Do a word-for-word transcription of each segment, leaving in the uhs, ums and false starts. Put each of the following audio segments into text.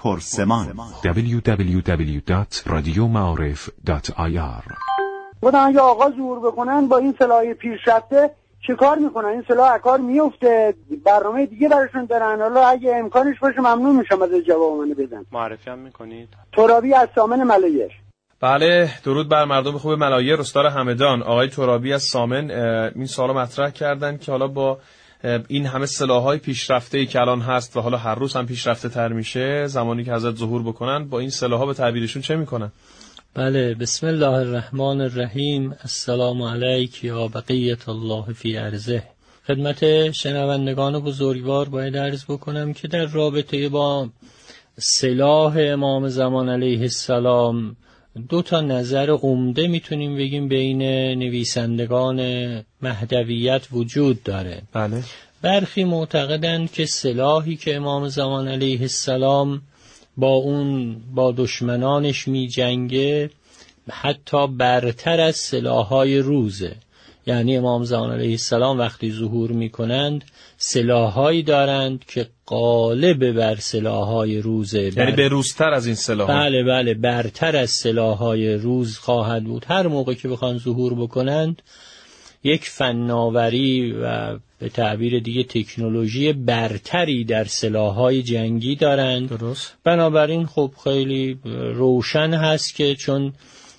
پرسمان. دبلیو دبلیو دبلیو دات رادیو معارف دات آی آر. خدا یا آقا ظهور بکنن با این سلاح پیشرفته چه کار میکنن؟ این سلاح کار میفته؟ برنامه دیگه براشون دارن؟ حالا اگه امکانش باشه ممنون میشم از جواب منو بدن. معرفی هم میکنید؟ ترابی از سامن ملایر. بله، درود بر مردم خوب ملایر، استاد همدان. آقای ترابی از سامن این سوالو مطرح کردن که حالا با این همه سلاح‌های پیشرفته‌ای که الان هست و حالا هر روز هم پیشرفته تر میشه، زمانی که حضرت ظهور بکنن با این سلاح‌ها به تعبیرشون چه میکنن؟ بله، بسم الله الرحمن الرحیم. السلام علیک یا بقیت الله فی ارضه. خدمت شنوندگان بزرگوار باید عرض بکنم که در رابطه با سلاح امام زمان علیه السلام دو تا نظر عمده میتونیم بگیم بین نویسندگان مهدویت وجود داره. بله. برخی معتقدند که سلاحی که امام زمان علیه السلام با اون با دشمنانش می جنگه حتی برتر از سلاح‌های روزه. یعنی امام زمان علیه السلام وقتی ظهور می کنند سلاح‌هایی دارند که غالب بر سلاح‌های روزه، یعنی بر... بروزتر از این سلاح‌ها. بله بله، برتر از سلاح‌های روز خواهد بود. هر موقع که بخوان ظهور بکنند یک فناوری و به تعبیر دیگه تکنولوژی برتری در سلاح‌های جنگی دارند. درست. بنابراین خب خیلی روشن هست که چون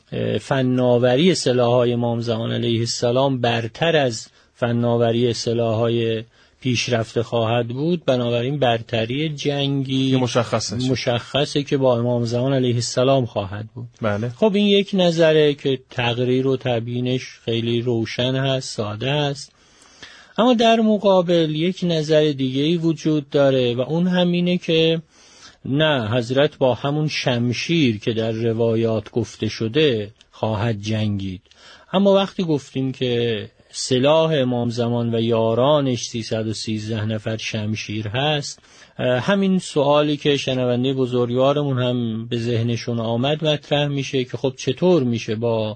فناوری سلاح‌های امام زمان علیه السلام برتر از فناوری سلاح‌های پیشرفته خواهد بود، بنابراین برتری جنگی مشخصه مشخصه که با امام زمان علیه السلام خواهد بود. بله. خب این یک نظره که تقریر و تبیینش خیلی روشن هست، ساده هست. اما در مقابل یک نظر دیگه‌ای وجود داره و اون همینه که نه، حضرت با همون شمشیر که در روایات گفته شده خواهد جنگید. اما وقتی گفتیم که سلاح امام زمان و یارانش سیصد و سیزده نفر شمشیر هست، همین سوالی که شنونده بزرگوارمون هم به ذهنشون آمد مطرح میشه که خب چطور میشه با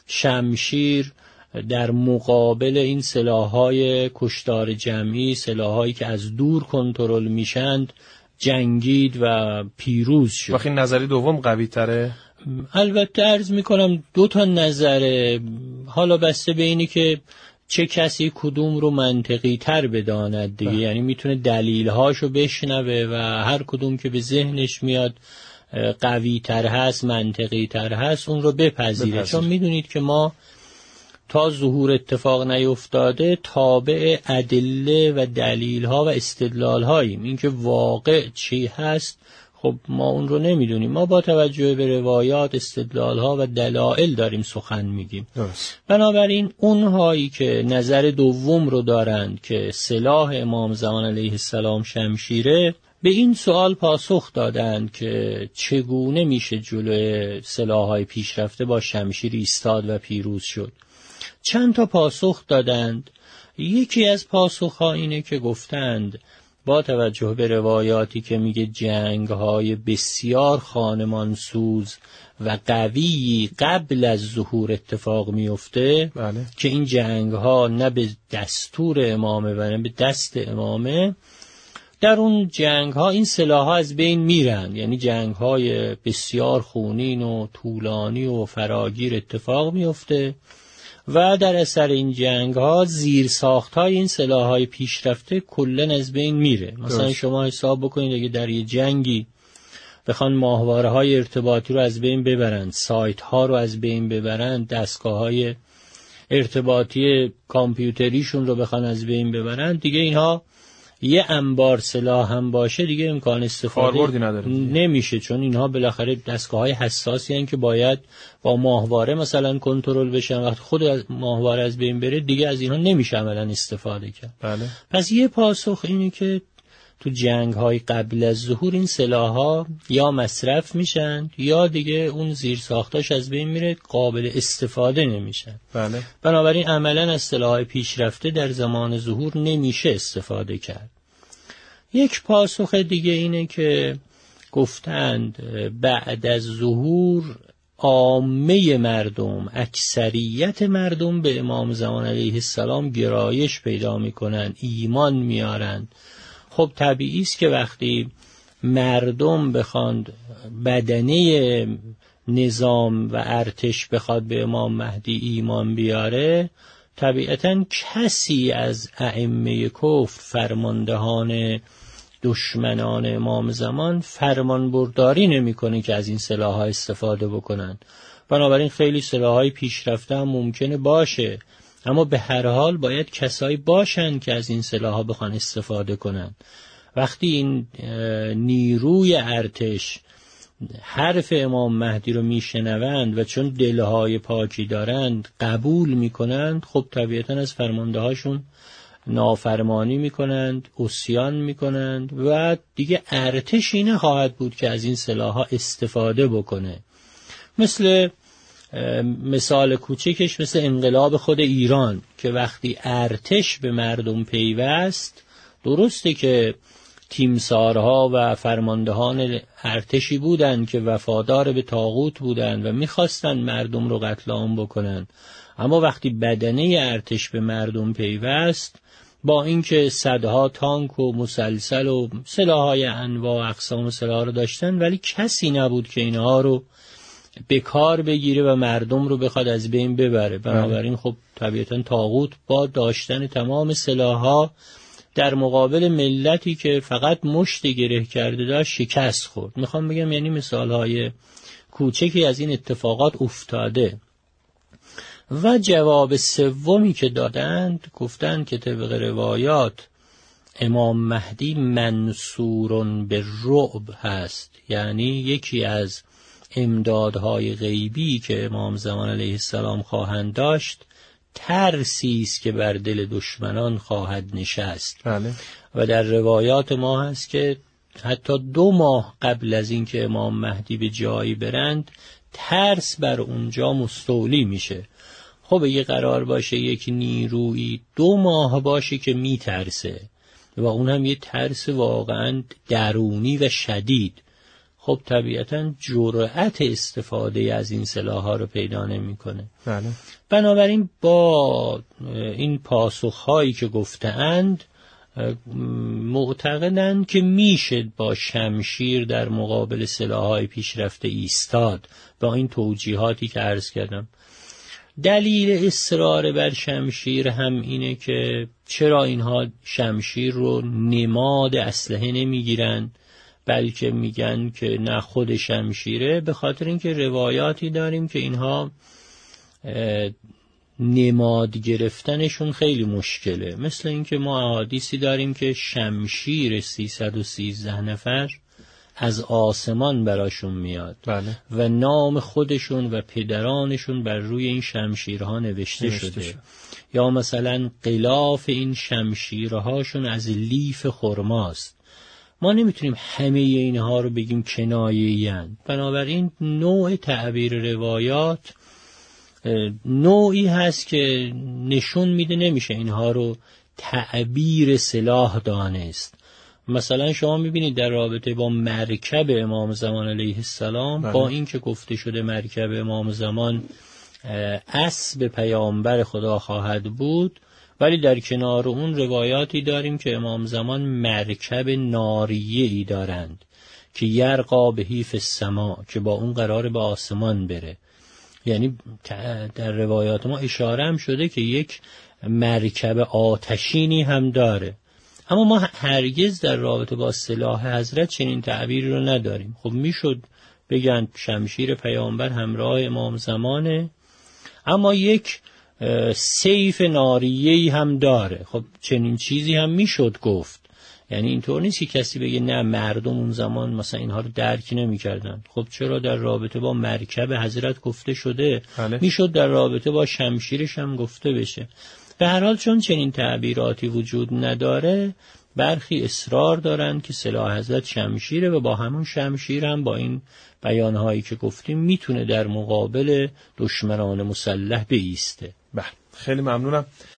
شمشیر در مقابل این سلاح‌های کشتار جمعی، سلاح‌هایی که از دور کنترل میشند، جنگید و پیروز شد. وقتی نظری دوم قوی تره؟ البته عرض میکنم دو تا نظره، حالا بسته به اینی که چه کسی کدوم رو منطقی تر بداند دیگه. یعنی میتونه دلیلهاشو بشنوه و هر کدوم که به ذهنش میاد قوی تر هست، منطقی تر هست، اون رو بپذیره. بپذیر. چون میدونید که ما تا ظهور اتفاق نیفتاده تابع ادله و دلیلها و استدلالهاییم. این که واقع چی هست خب ما اون رو نمیدونیم، ما با توجه به روایات، استدلالها و دلائل داریم سخن میگیم. درست. بنابراین اونهایی که نظر دوم رو دارند که سلاح امام زمان علیه السلام شمشیره، به این سوال پاسخ دادند که چگونه میشه جلوی سلاح‌های پیشرفته با شمشیر ایستاد و پیروز شد. چند تا پاسخ دادند. یکی از پاسخ‌ها اینه که گفتند با توجه به روایاتی که میگه جنگ‌های بسیار خانمانسوز و قوی قبل از ظهور اتفاق میفته. بله. که این جنگ‌ها نه به دستور امامه و نه به دست امامه، در اون جنگ‌ها این سلاح‌ها از بین میرن. یعنی جنگ‌های بسیار خونین و طولانی و فراگیر اتفاق میفته و در اثر این جنگ ها زیر ساخت های این سلاح های پیشرفته کلن از بین میره. مثلا درست. شما حساب بکنید اگه در یه جنگی بخوان ماهواره های ارتباطی رو از بین ببرند، سایت ها رو از بین ببرند، دستگاه های ارتباطی کامپیوتریشون رو بخوان از بین ببرند، دیگه اینها یه انبار سلاح هم باشه دیگه امکان استفاده نمیشه، چون اینها بالاخره دستگاه‌های حساسی هستند که باید با ماهواره مثلا کنترل بشن. وقتی خود از ماهواره از بین بره دیگه از اینها نمیشه عملا استفاده کرد. بله. پس یه پاسخ اینه که تو جنگ‌های قبل از ظهور این سلاح‌ها یا مصرف میشن یا دیگه اون زیر ساختاش از بین میره، قابل استفاده نمیشن. بله. بنابراین عملاً از سلاح‌های پیشرفته در زمان ظهور نمیشه استفاده کرد. یک پاسخ دیگه اینه که گفتند بعد از ظهور عامه مردم، اکثریت مردم به امام زمان علیه السلام گرایش پیدا میکنن، ایمان میارن. خب طبیعی است که وقتی مردم بخواند بدنه نظام و ارتش بخواد به امام مهدی ایمان بیاره، طبیعتاً کسی از ائمه کفر، فرماندهان دشمنان امام زمان، فرمان برداری نمی‌کنه که از این سلاح‌ها استفاده بکنن. بنابراین خیلی سلاح‌های پیشرفته هم ممکنه باشه، اما به هر حال باید کسایی باشن که از این سلاح‌ها بخوان استفاده کنن. وقتی این نیروی ارتش حرف امام مهدی رو میشنوند و چون دلهای پاکی دارند قبول میکنند، خب طبیعتاً از فرمانده هاشون نافرمانی میکنند، عصیان میکنند و دیگه ارتشی نخواهد بود که از این سلاح‌ها استفاده بکنه. مثل مثال کوچکش مثل انقلاب خود ایران که وقتی ارتش به مردم پیوست، درسته که تیمسارها و فرماندهان ارتشی بودند که وفادار به طاغوت بودند و میخواستند مردم رو قتل عام بکنن، اما وقتی بدنه ارتش به مردم پیوست، با اینکه صدها تانک و مسلسل و سلاح‌های انواع و اقسام سلاح رو داشتن، ولی کسی نبود که اینها رو به کار بگیره و مردم رو بخواد از بین ببره. بنابراین خب طبیعتاً طاغوت با داشتن تمام سلاح‌ها در مقابل ملتی که فقط مشت گره کرده داشت شکست خورد. میخوام بگم یعنی مثالهای کوچکی از این اتفاقات افتاده. و جواب سومی که دادند، گفتند که طبق روایات امام مهدی منصورون به رعب هست، یعنی یکی از امدادهای غیبی که امام زمان علیه السلام خواهند داشت ترسی است که بر دل دشمنان خواهد نشست. بله. و در روایات ما هست که حتی دو ماه قبل از اینکه امام مهدی به جایی برند ترس بر اونجا مستولی میشه. خب اگه قرار باشه یک نیروی دو ماه باشه که میترسه و اون هم یه ترس واقعا درونی و شدید، خب طبیعتاً جرأت استفاده از این سلاح‌ها رو پیدا نمی‌کنه. بله. بنابراین با این پاسخ‌هایی که گفته‌اند معتقدند که میشه با شمشیر در مقابل سلاح‌های پیشرفته ایستاد، با این توجیهاتی که عرض کردم. دلیل اصرار بر شمشیر هم اینه که چرا اینها شمشیر رو نماد اسلحه نمیگیرن، بلکه میگن که نه خود شمشیره، به خاطر اینکه روایاتی داریم که اینها نماد گرفتنشون خیلی مشکله. مثل اینکه ما احادیثی داریم که شمشیر سیصد و سیزده نفر از آسمان براشون میاد. بله. و نام خودشون و پدرانشون بر روی این شمشیرها نوشته, نوشته شده شد. یا مثلا غلاف این شمشیرهاشون از لیف خرماست. ما نمیتونیم همه اینها رو بگیم کنایه‌ای اند. بنابراین نوع تعبیر روایات نوعی هست که نشون میده نمیشه اینها رو تعبیر سلاح دانست. مثلا شما میبینید در رابطه با مرکب امام زمان علیه السلام، با این که گفته شده مرکب امام زمان اسب پیامبر خدا خواهد بود، ولی در کنار اون روایاتی داریم که امام زمان مرکب ناریه‌ای دارند که یرقا بهی فی السما، که با اون قرار به آسمان بره. یعنی در روایات ما اشاره هم شده که یک مرکب آتشینی هم داره. اما ما هرگز در رابطه با سلاح حضرت چنین تعبیری رو نداریم. خب میشد بگن شمشیر پیامبر همراه امام زمانه، اما یک سیف ناریه‌ای هم داره. خب چنین چیزی هم میشد گفت. یعنی اینطور نیست که کسی بگه نه مردم اون زمان مثلا اینها رو درک نمی‌کردن. خب چرا در رابطه با مرکب حضرت گفته شده، بله. میشد در رابطه با شمشیرش هم گفته بشه. به هر حال چون چنین تعبیراتی وجود نداره، برخی اصرار دارن که سلاح حضرت شمشیره و با همون شمشیر هم با این بیانهایی که گفتیم میتونه در مقابل دشمنان مسلح بایسته. بله، خیلی ممنونم.